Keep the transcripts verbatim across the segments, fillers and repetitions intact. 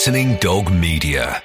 Listening Dog Media.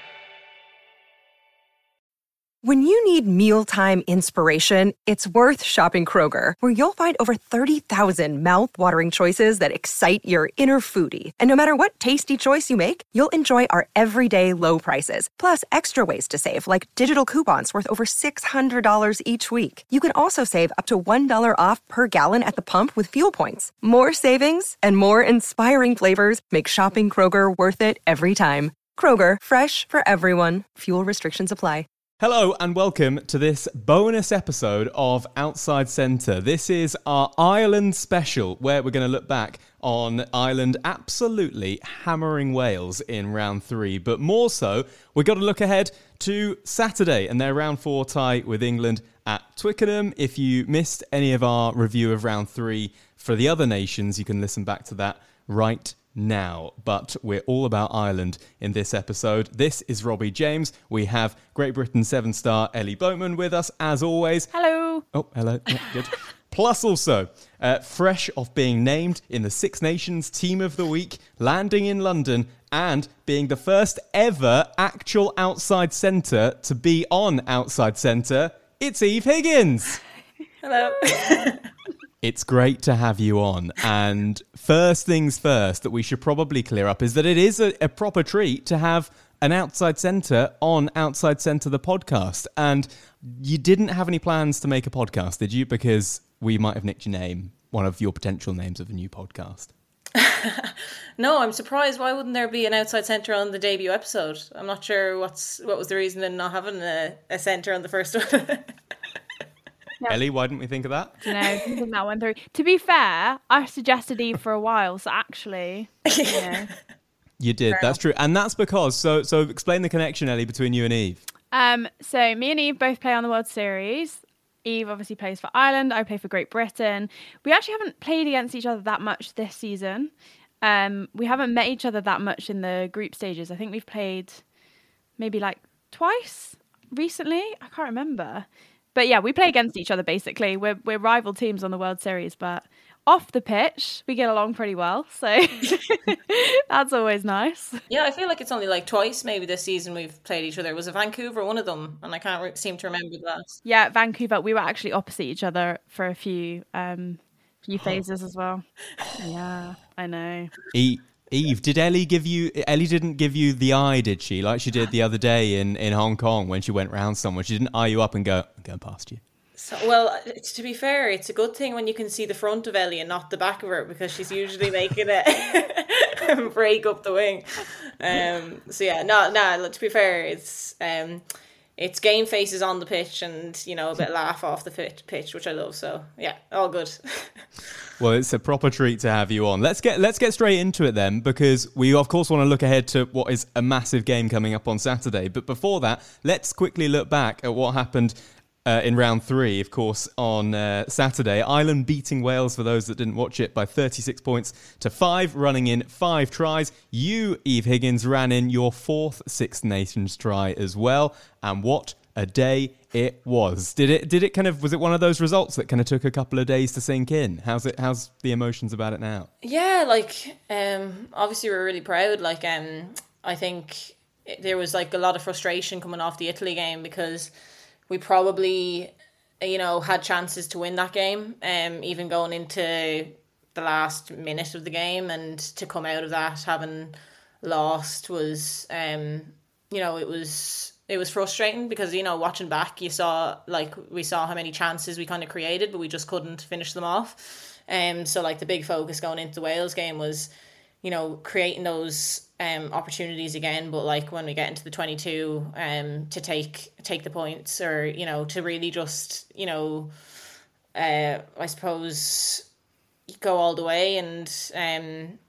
When you need mealtime inspiration, it's worth shopping Kroger, where you'll find over thirty thousand mouth-watering choices that excite your inner foodie. And no matter what tasty choice you make, you'll enjoy our everyday low prices, plus extra ways to save, like digital coupons worth over six hundred dollars each week. You can also save up to one dollar off per gallon at the pump with fuel points. More savings and more inspiring flavors make shopping Kroger worth it every time. Kroger, fresh for everyone. Fuel restrictions apply. Hello and welcome to this bonus episode of Outside Centre. This is our Ireland special, where we're going to look back on Ireland absolutely hammering Wales in round three. But more so, we've got to look ahead to Saturday and their round four tie with England at Twickenham. If you missed any of our review of round three for the other nations, you can listen back to that right now. But we're all about Ireland in this episode. This is Robbie James. We have Great Britain seven star Ellie Boatman with us, as always. Hello. Oh, hello. Yeah, good. Plus also, uh, fresh off being named in the Six Nations Team of the Week, landing in London, and being the first ever actual outside centre to be on Outside Centre, it's Eve Higgins. Hello. It's great to have you on. And first things first that we should probably clear up is that it is a, a proper treat to have an outside centre on Outside Centre, the podcast. And you didn't have any plans to make a podcast, did you? Because we might have nicked your name, one of your potential names of a new podcast. No, I'm surprised. Why wouldn't there be an outside centre on the debut episode? I'm not sure what's what was the reason in not having a, a centre on the first one. Yeah. Ellie, why didn't we think of that? You know, thinking that one through. To be fair, I suggested Eve for a while, so actually, you know. You did, Fair that's enough. true. And that's because, so so explain the connection, Ellie, between you and Eve. Um, so me and Eve both play on the World Series. Eve obviously plays for Ireland. I play for Great Britain. We actually haven't played against each other that much this season. Um, we haven't met each other that much in the group stages. I think we've played maybe like twice recently. I can't remember. But yeah, we play against each other basically. We're we're rival teams on the World Series, but off the pitch, we get along pretty well. So that's always nice. Yeah, I feel like it's only like twice maybe this season we've played each other. Was it Vancouver, one of them? And I can't re- seem to remember the last. Yeah, Vancouver. We were actually opposite each other for a few um few phases as well. Yeah, I know. E- Eve, did Ellie give you... Ellie didn't give you the eye, did she? Like she did the other day in, in Hong Kong when she went round someone. She didn't eye you up and go, I'm going past you. So, well, it's, to be fair, it's a good thing when you can see the front of Ellie and not the back of her, because she's usually making it break up the wing. Um, so yeah, no, no. To be fair, it's um, it's game faces on the pitch and, you know, a bit laugh off the pitch, pitch, which I love. So yeah, all good. Well, it's a proper treat to have you on. Let's get let's get straight into it then, because we of course want to look ahead to what is a massive game coming up on Saturday. But before that, let's quickly look back at what happened Uh, in round three, of course, on uh, Saturday. Ireland beating Wales, for those that didn't watch it, by thirty-six points to five, running in five tries. You, Eve Higgins, ran in your fourth Six Nations try as well. And what a day it was. Did it, did it kind of, was it one of those results that kind of took a couple of days to sink in? How's it, how's the emotions about it now? Yeah, like, um, obviously we're really proud. Like, um, I think it, there was like a lot of frustration coming off the Italy game, because we probably, you know, had chances to win that game, um, even going into the last minute of the game, and to come out of that having lost was, um, you know, it was it was frustrating, because, you know, watching back, you saw, like, we saw how many chances we kind of created, but we just couldn't finish them off. Um, so, like, the big focus going into the Wales game was, you know, creating those um opportunities again, but like when we get into the twenty-two, um to take take the points, or, you know, to really just, you know, uh I suppose go all the way and um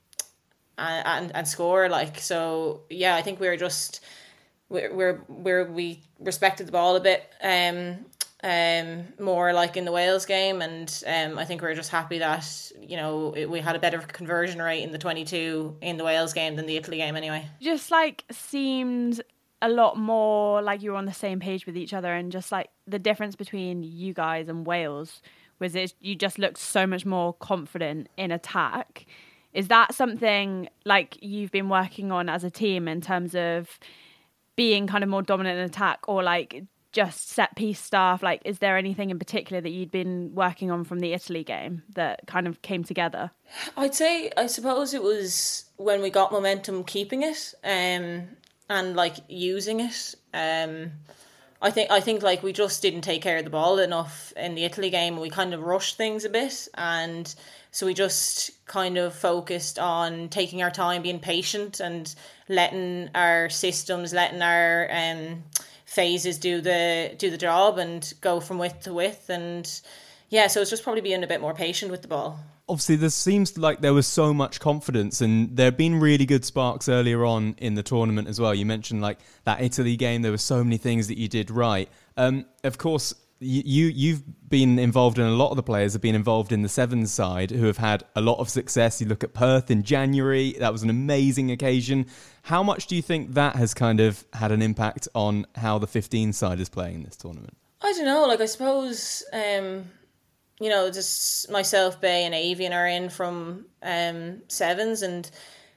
and and score. Like, so yeah, I think we were just we're we're, we're we respected the ball a bit um um more like in the Wales game, and um I think we're just happy that, you know, it, we had a better conversion rate in the twenty-two in the Wales game than the Italy game anyway. Just like seemed a lot more like you were on the same page with each other, and just like the difference between you guys and Wales was it you just looked so much more confident in attack. Is that something like you've been working on as a team in terms of being kind of more dominant in attack, or like just set piece stuff? Like, is there anything in particular that you'd been working on from the Italy game that kind of came together? I'd say, I suppose it was when we got momentum, keeping it um, and like using it. Um, I think I think like we just didn't take care of the ball enough in the Italy game. We kind of rushed things a bit, and so we just kind of focused on taking our time, being patient, and letting our systems, letting our um, phases do the do the job and go from width to width. And yeah, so it's just probably being a bit more patient with the ball. Obviously, there seems like there was so much confidence, and there have been really good sparks earlier on in the tournament as well. You mentioned like that Italy game, there were so many things that you did right. Um, of course, you, you've been involved in, a lot of the players have been involved in the sevens side who have had a lot of success. You look at Perth in January, that was an amazing occasion. How much do you think that has kind of had an impact on how the fifteen side is playing in this tournament? I don't know, like I suppose... Um... You know, just myself, Bay and Avian are in from um, sevens, and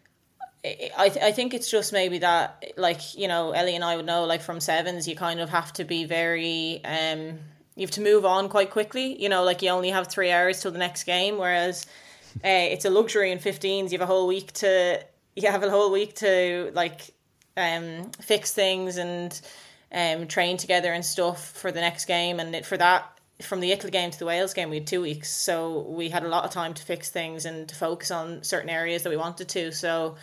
I th- I think it's just maybe that, like, you know, Ellie and I would know, like from sevens, you kind of have to be very, um, you have to move on quite quickly. You know, like you only have three hours till the next game, whereas uh, it's a luxury in fifteens. You have a whole week to, you have a whole week to like um, fix things and um, train together and stuff for the next game, and it, for that. From the Italy game to the Wales game, we had two weeks. So we had a lot of time to fix things and to focus on certain areas that we wanted to. So,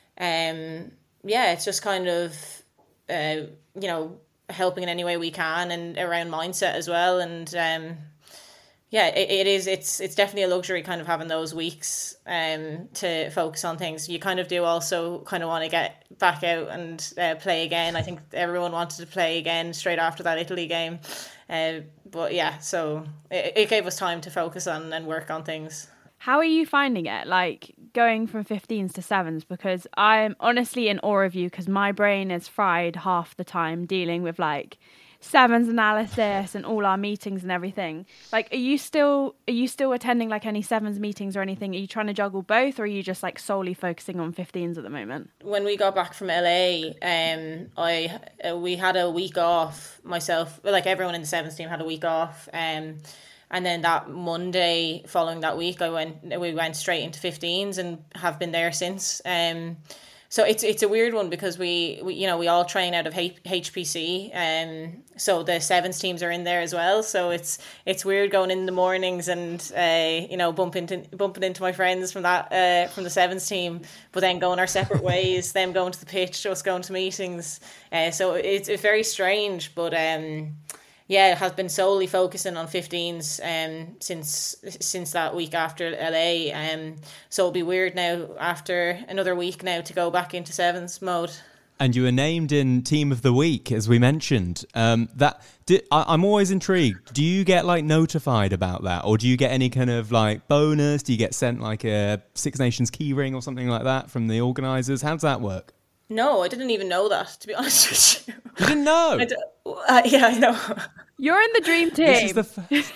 um, yeah, it's just kind of, uh, you know, helping in any way we can, and around mindset as well. And, um, yeah, it, it is, it's, it's definitely a luxury kind of having those weeks, um, to focus on things. You kind of do also kind of want to get back out and uh, play again. I think everyone wanted to play again straight after that Italy game. Uh, but yeah, so it, it gave us time to focus on and work on things. How are you finding it, like going from fifteens to sevens? Because I'm honestly in awe of you, because my brain is fried half the time dealing with like sevens analysis and all our meetings and everything. Like, are you still are you still attending like any sevens meetings or anything? Are you trying to juggle both, or are you just like solely focusing on fifteens at the moment? When we got back from L A, um, I uh, we had a week off. Myself, like everyone in the sevens team, had a week off. Um, and then that Monday following that week, I went. We went straight into fifteens and have been there since. Um. So it's it's a weird one, because we, we you know we all train out of H P C, um so the sevens teams are in there as well. So it's it's weird going in the mornings and uh you know bumping into, bumping into my friends from that uh from the sevens team, but then going our separate ways, them going to the pitch, us going to meetings. Uh, so it's, it's very strange, but um. Yeah, it has been solely focusing on fifteens um, since since that week after L A. Um, so it'll be weird now after another week now to go back into sevens mode. And you were named in Team of the Week, as we mentioned. Um, that did, I, I'm always intrigued. Do you get like notified about that, or do you get any kind of like bonus? Do you get sent like a Six Nations keyring or something like that from the organisers? How does that work? No, I didn't even know that, to be honest with you. You didn't know? I uh, yeah, I know. You're in the dream team. This is the first...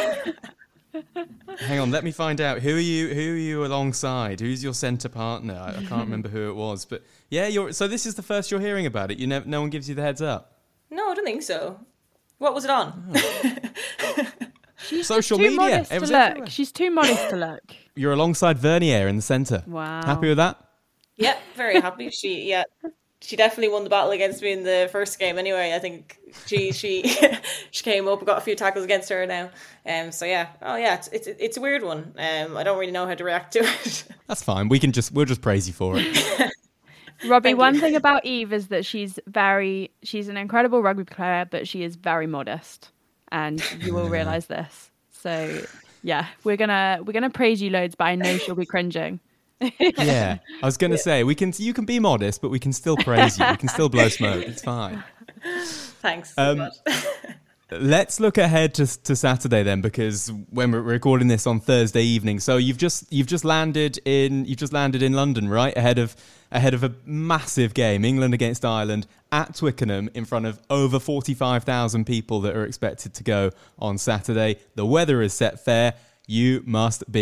Hang on, let me find out. Who are you? Who are you alongside? Who's your centre partner? I, I can't remember who it was, but yeah, you're. So this is the first you're hearing about it. You never, no one gives you the heads up. No, I don't think so. What was it on? Oh. She's social too media. Modest It to was look. everywhere. She's too modest to look. You're alongside Vernier in the centre. Wow. Happy with that? Yeah, very happy. She yeah, she definitely won the battle against me in the first game. Anyway, I think she she she came up and got a few tackles against her now. Um. So yeah. Oh yeah. It's it's it's a weird one. Um. I don't really know how to react to it. That's fine. We can just we'll just praise you for it. Robbie, Thank one you. thing about Eve is that she's very she's an incredible rugby player, but she is very modest, and you will realise this. So yeah, we're gonna we're gonna praise you loads, but I know she'll be cringing. Yeah, I was going to say we can. You can be modest, but we can still praise you. We can still blow smoke. It's fine. Thanks so Um, much. Let's look ahead to to Saturday then, because when we're recording this on Thursday evening, so you've just you've just landed in you've just landed in London, right? Ahead of ahead of a massive game, England against Ireland at Twickenham, in front of over forty-five thousand people that are expected to go on Saturday. The weather is set fair. You must be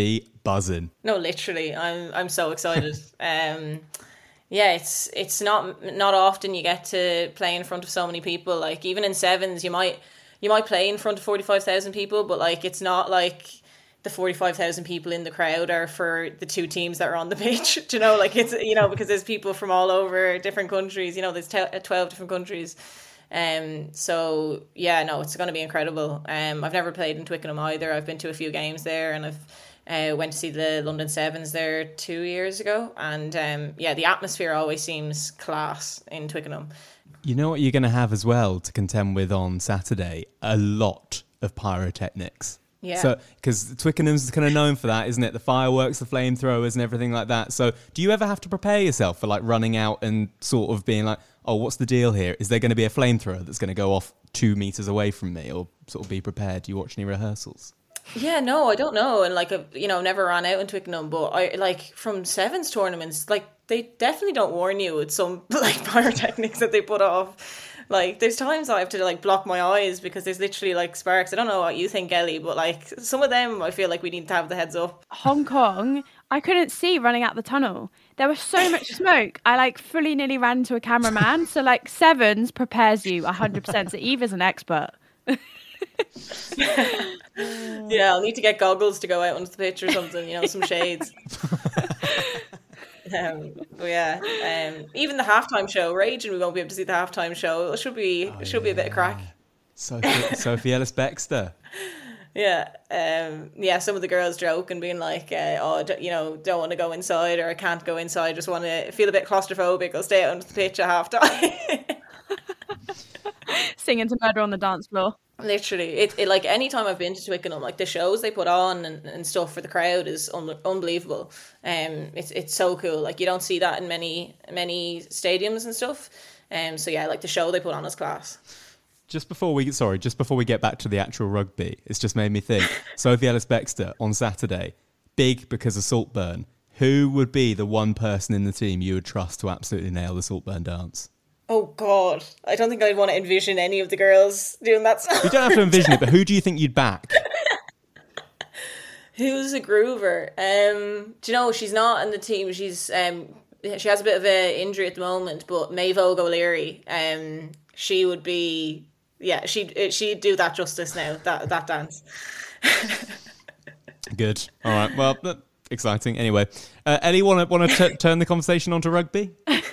buzzing. No, literally, I'm I'm so excited. um, yeah, it's it's not not often you get to play in front of so many people. Like even in sevens, you might you might play in front of forty-five thousand people, but like it's not like the forty-five thousand people in the crowd are for the two teams that are on the pitch. Do you know, like it's, you know, because there's people from all over different countries, you know, there's twelve different countries. Um, so yeah, no, it's going to be incredible. Um, I've never played in Twickenham either. I've been to a few games there, and I've uh, went to see the London Sevens there two years ago. And um, yeah, the atmosphere always seems class in Twickenham. You know what you're going to have as well to contend with on Saturday? A lot of pyrotechnics. Yeah. So, because Twickenham's kind of known for that, isn't it? The fireworks, the flamethrowers and everything like that. So do you ever have to prepare yourself for like running out and sort of being like, oh, what's the deal here? Is there going to be a flamethrower that's going to go off two metres away from me, or sort of be prepared? Do you watch any rehearsals? Yeah, no, I don't know. And like, you know, never ran out in Twickenham, but I like from sevens tournaments, like they definitely don't warn you with some like pyrotechnics that they put off. Like, there's times I have to, like, block my eyes because there's literally, like, sparks. I don't know what you think, Ellie, but, like, some of them I feel like we need to have the heads up. Hong Kong, I couldn't see running out the tunnel. There was so much smoke. I, like, fully nearly ran into a cameraman. So, like, sevens prepares you one hundred percent. So Eve is an expert. Yeah, I'll need to get goggles to go out onto the pitch or something, you know, some shades. Um, yeah, um, even the halftime show, raging, we won't be able to see the halftime show. It should be, oh, it should yeah. be a bit of crack. Sophie, Sophie Ellis-Bextor. Yeah, um, yeah. Some of the girls joke and being like, uh, "Oh, you know, don't want to go inside, or I can't go inside. Just want to feel a bit claustrophobic. I'll stay out on the pitch at halftime." Singing to Murder on the Dance Floor. Literally, it, it like any time I've been to Twickenham, like the shows they put on and, and stuff for the crowd is un- unbelievable. Um, it's it's so cool. Like you don't see that in many many stadiums and stuff. Um, so yeah, like the show they put on is class. Just before we sorry, just before we get back to the actual rugby, it's just made me think. Sophie Ellis-Bextor on Saturday, big because of Saltburn. Who would be the one person in the team you would trust to absolutely nail the Saltburn dance? Oh, God. I don't think I'd want to envision any of the girls doing that song. You don't have to envision it, but who do you think you'd back? Who's a groover? Um, do you know, she's not in the team. She's um, she has a bit of an injury at the moment, but Maeve O'Leary, um, she would be, yeah, she'd, she'd do that justice now, that, that dance. Good. All right. Well, exciting. Anyway, uh, Ellie, want to want to turn the conversation onto rugby?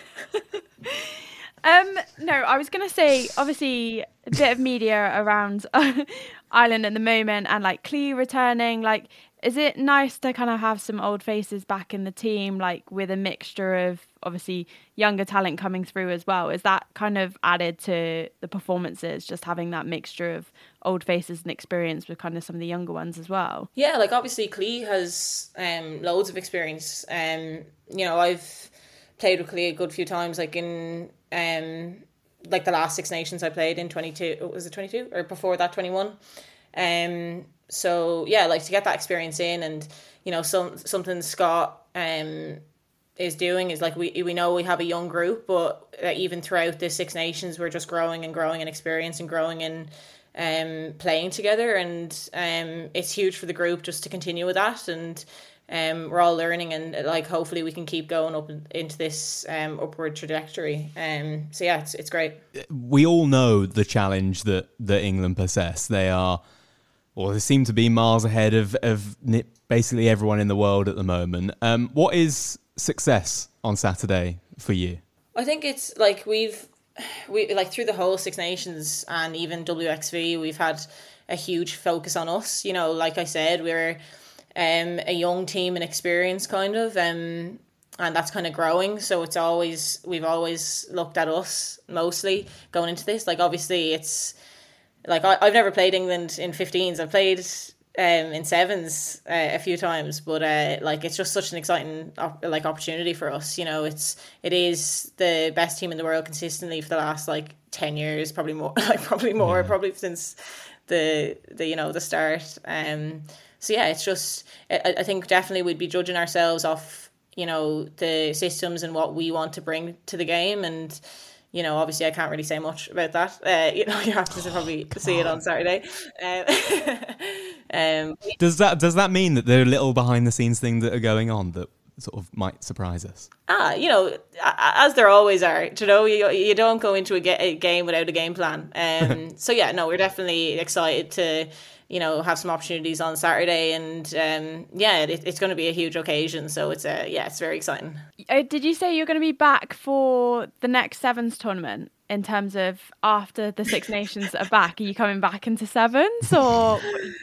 Um, no, I was going to say, obviously, a bit of media around uh, Ireland at the moment and, like, Clee returning. Like, is it nice to kind of have some old faces back in the team, like, with a mixture of, obviously, younger talent coming through as well? Is that kind of added to the performances, just having that mixture of old faces and experience with kind of some of the younger ones as well? Yeah, like, obviously, Clee has um, loads of experience. Um, you know, I've played with Clee a good few times, like, in... Um, like the last Six Nations I played in twenty-two, was it twenty-two or before that twenty-one? Um, so yeah, like to get that experience in, and you know, some something Scott um is doing is like we we know we have a young group, but uh, even throughout the Six Nations, we're just growing and growing in experience and growing in um playing together, and um it's huge for the group just to continue with that, and. Um, we're all learning, and like hopefully we can keep going up into this um, upward trajectory. Um, so yeah, it's it's great. We all know the challenge that, that England possess. They are, or they seem to be miles ahead of, of basically everyone in the world at the moment. Um, what is success on Saturday for you? I think it's like we've we like through the whole Six Nations and even W X V, we've had a huge focus on us. You know, like I said, we're Um, a young team and experience kind of, um, and that's kind of growing. So it's always, we've always looked at us mostly going into this. Like obviously it's like, I, I've never played England in fifteens. I've played um, in sevens uh, a few times, but uh, like it's just such an exciting op- like opportunity for us. You know, it's, it is the best team in the world consistently for the last like ten years, probably more, like probably more, yeah. probably since the, the, you know, the start. Um, So yeah, it's just, I, I think definitely we'd be judging ourselves off, you know, the systems and what we want to bring to the game. And you know, obviously I can't really say much about that. Uh, you know, you have to probably see it on Saturday. Um, um, does that does that mean that there are little behind the scenes things that are going on that sort of might surprise us? Ah, you know, as there always are. You know, you you don't go into a, ga- a game without a game plan. Um, so yeah, no, we're definitely excited to, you know, have some opportunities on Saturday, and um, yeah, it, it's going to be a huge occasion. So it's a yeah, it's very exciting. Uh, did you say you're going to be back for the next Sevens tournament? In terms of after the Six Nations are back, are you coming back into Sevens or?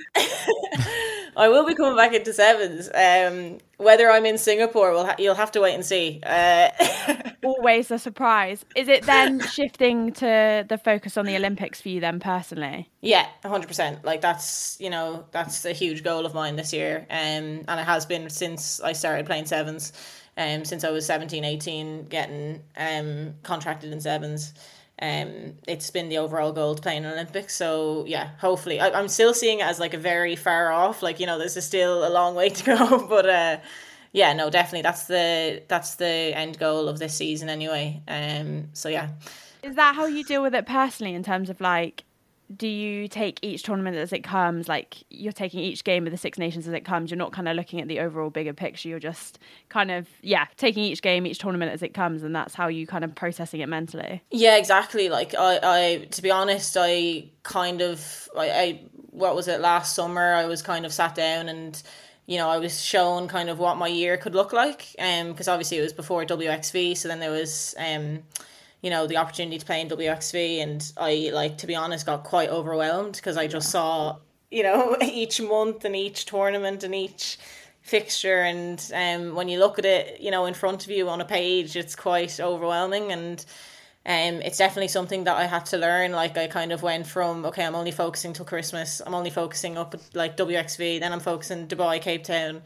I will be coming back into Sevens. Um, whether I'm in Singapore, we'll ha- you'll have to wait and see. Uh... Always a surprise. Is it then shifting to the focus on the Olympics for you then personally? Yeah, one hundred percent. Like that's, you know, that's a huge goal of mine this year. Um, and it has been since I started playing Sevens. Um, since I was seventeen, eighteen, getting um, contracted in Sevens. Um, it's been the overall goal to play in Olympics. So yeah, hopefully. I, I'm still seeing it as like a very far off, like, you know, this is still a long way to go. But uh, yeah, no, definitely that's the that's the end goal of this season anyway. Um, so yeah. Is that how you deal with it personally in terms of like, do you take each tournament as it comes? Like you're taking each game of the Six Nations as it comes. You're not kind of looking at the overall bigger picture. You're just kind of, yeah, taking each game, each tournament as it comes. And that's how you kind of processing it mentally. Yeah, exactly. Like I, I to be honest, I kind of, I, I, what was it, last summer, I was kind of sat down and, you know, I was shown kind of what my year could look like. Um, because obviously it was before W X V. So then there was, um, you know, the opportunity to play in W X V, and I, like, to be honest, got quite overwhelmed because I just saw, you know, each month and each tournament and each fixture, and um, when you look at it, you know, in front of you on a page, it's quite overwhelming, and um, it's definitely something that I had to learn. Like, I kind of went from, okay, I'm only focusing till Christmas, I'm only focusing up at, like, W X V, then I'm focusing Dubai, Cape Town,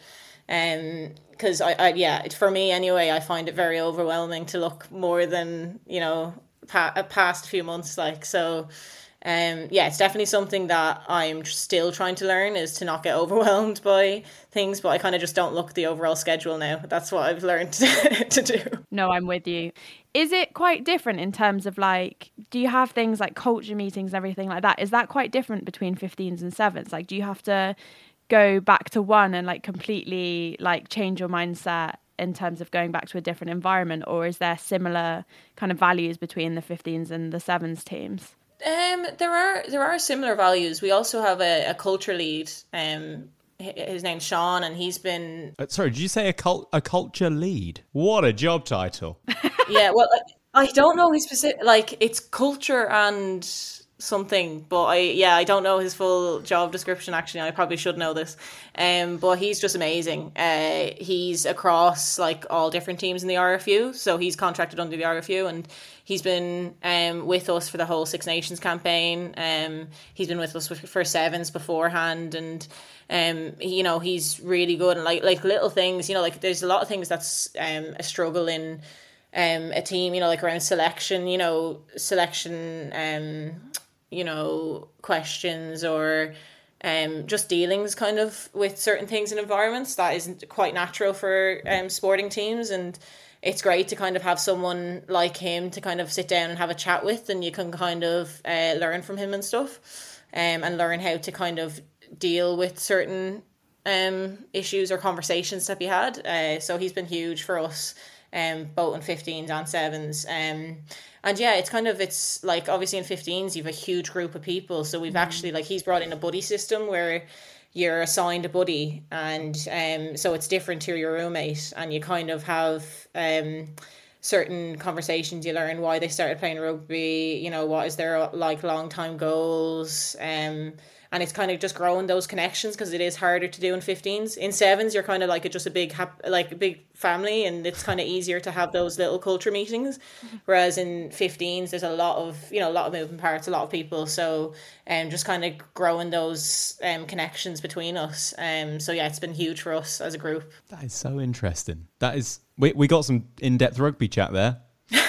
um, because I, I, yeah, for me anyway, I find it very overwhelming to look more than, you know, pa- past a few months, like, so, um, yeah, it's definitely something that I'm still trying to learn, is to not get overwhelmed by things, but I kind of just don't look at the overall schedule now. That's what I've learned to, to do. No, I'm with you. Is it quite different in terms of like, do you have things like culture meetings and everything like that? Is that quite different between fifteens and sevens? Like, do you have to go back to one and like completely like change your mindset in terms of going back to a different environment, or is there similar kind of values between the fifteens and the sevens teams? Um, there are there are similar values. We also have a, a culture lead. Um, his name's Sean, and he's been. Uh, sorry, did you say a cult a culture lead? What a job title! Yeah, well, I, I don't know his specific. Like, it's culture and something, but I yeah I don't know his full job description. Actually, I probably should know this. Um, but he's just amazing. Uh, he's across like all different teams in the R F U, so he's contracted under the R F U, and he's been um with us for the whole Six Nations campaign. Um, he's been with us for sevens beforehand, and um, you know, he's really good. And like like little things, you know, like there's a lot of things that's um a struggle in um a team, you know, like around selection, you know, selection um. you know, questions or um, just dealings kind of with certain things in environments that isn't quite natural for um, sporting teams. And it's great to kind of have someone like him to kind of sit down and have a chat with, and you can kind of uh, learn from him and stuff, um, and learn how to kind of deal with certain um, issues or conversations that we had. Uh, so he's been huge for us, um, both in fifteens and sevens. Um, And yeah, it's kind of, it's like, obviously in fifteens, you have a huge group of people. So we've mm. actually, like, he's brought in a buddy system where you're assigned a buddy. And um, so it's different to your roommate. And you kind of have um, certain conversations. You learn why they started playing rugby, you know, what is their, like, long time goals. Um, and it's kind of just growing those connections, because it is harder to do in fifteens. In sevens, you're kind of like a, just a big, like a big family, and it's kind of easier to have those little culture meetings. Mm-hmm. Whereas in fifteens, there's a lot of, you know, a lot of moving parts, a lot of people. So um, just kind of growing those um, connections between us. Um, so yeah, it's been huge for us as a group. That is so interesting. That is, we we got some in-depth rugby chat there.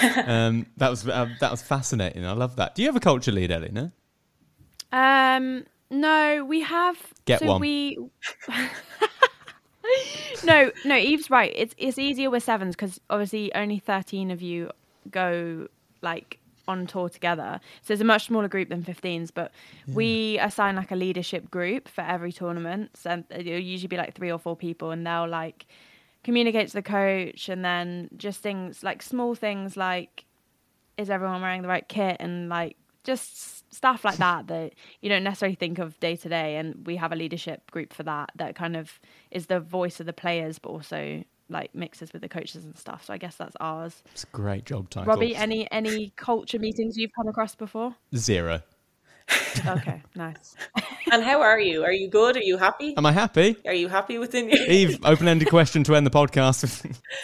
um, that was uh, that was fascinating. I love that. Do you have a culture lead, Ellie? No. Um. No, we have. Get so one. We. no, no. Eve's right. It's it's easier with sevens because obviously only thirteen of you go like on tour together. So it's a much smaller group than fifteens, but yeah. we assign like a leadership group for every tournament. So it'll usually be like three or four people, and they'll like communicate to the coach, and then just things like small things like, is everyone wearing the right kit, and like just stuff like that that you don't necessarily think of day to day. And we have a leadership group for that that kind of is the voice of the players, but also like mixes with the coaches and stuff. So I guess that's ours. It's a great job title. Robbie, any any culture meetings you've come across before? Zero. Okay, nice. And how are you? Are you good? Are you happy? Am I happy? Are you happy within you? Eve, open-ended question to end the podcast.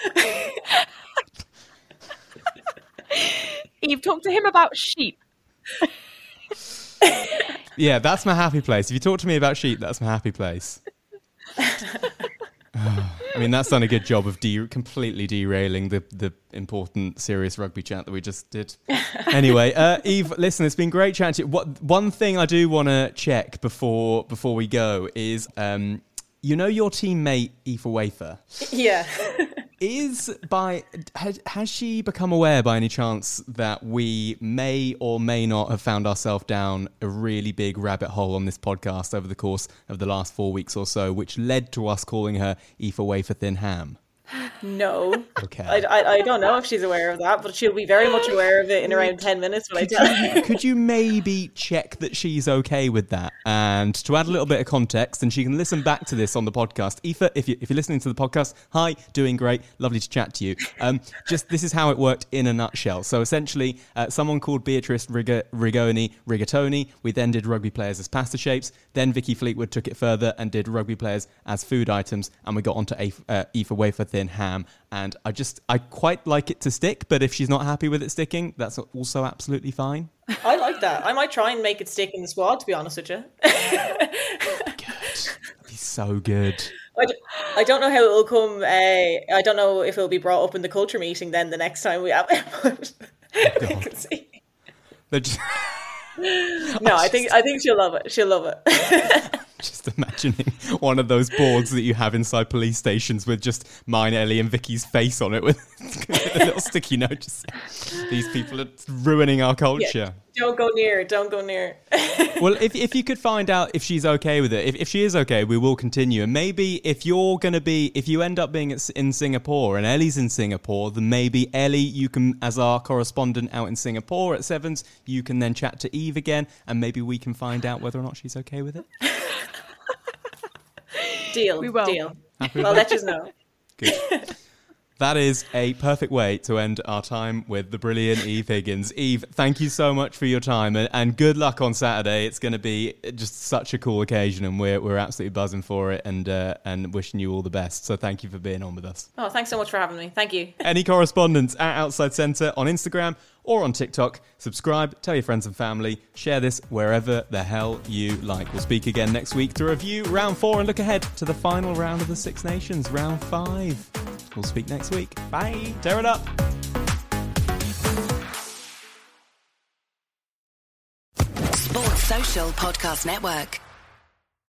Eve, talk to him about sheep. Yeah, that's my happy place. If you talk to me about sheep, that's my happy place. I mean, that's done a good job of de- completely derailing the, the important, serious rugby chat that we just did. Anyway, uh, Eve, listen, it's been great chatting to you. What, one thing I do want to check before before we go is, um, you know your teammate, Aoife Wafer? Yeah. Is by has, has she become aware by any chance that we may or may not have found ourselves down a really big rabbit hole on this podcast over the course of the last four weeks or so, which led to us calling her Aoife Wafer Thin Ham? No. Okay. I, I, I don't know if she's aware of that, but she'll be very much aware of it in around ten minutes when I tell her. Could you maybe check that she's okay with that? And to add a little bit of context, and she can listen back to this on the podcast. Aoife, if, you, if you're listening to the podcast, hi, doing great, lovely to chat to you. Um, just this is how it worked in a nutshell. So essentially, uh, someone called Beatrice Rig- Rigoni Rigatoni. We then did rugby players as pasta shapes. Then Vicky Fleetwood took it further and did rugby players as food items. And we got onto Aoife, uh, Aoife Wafer Thin Ham. And I just, I quite like it to stick, but if she's not happy with it sticking, that's also absolutely fine. I like that. I might try and make it stick in the squad, to be honest with you. Good. That'd be so good. I, d- I don't know how it'll come. Uh, I don't know if it'll be brought up in the culture meeting then the next time we have it. But oh, you can see. Just... No, I, I think I think she'll love it. She'll love it. Just imagining one of those boards that you have inside police stations with just mine, Ellie, and Vicky's face on it with a little sticky note. Just saying, these people are ruining our culture. Yeah, don't go near it. Don't go near it. Well, if if you could find out if she's okay with it, if if she is okay, we will continue. And maybe if you're going to be, if you end up being in Singapore and Ellie's in Singapore, then maybe Ellie, you can, as our correspondent out in Singapore at Sevens, you can then chat to Eve again, and maybe we can find out whether or not she's okay with it. Deal. We will. Deal. I'll let you know. Good. That is a perfect way to end our time with the brilliant Eve Higgins. Eve, thank you so much for your time, and, and good luck on Saturday. It's going to be just such a cool occasion, and we're we're absolutely buzzing for it, and uh, and wishing you all the best. So thank you for being on with us. Oh, thanks so much for having me. Thank you. Any correspondence at Outside Centre on Instagram or on TikTok. Subscribe, tell your friends and family, share this wherever the hell you like. We'll speak again next week to review round four and look ahead to the final round of the Six Nations, round five. We'll speak next week. Bye. Tear it up. Sports Social Podcast Network.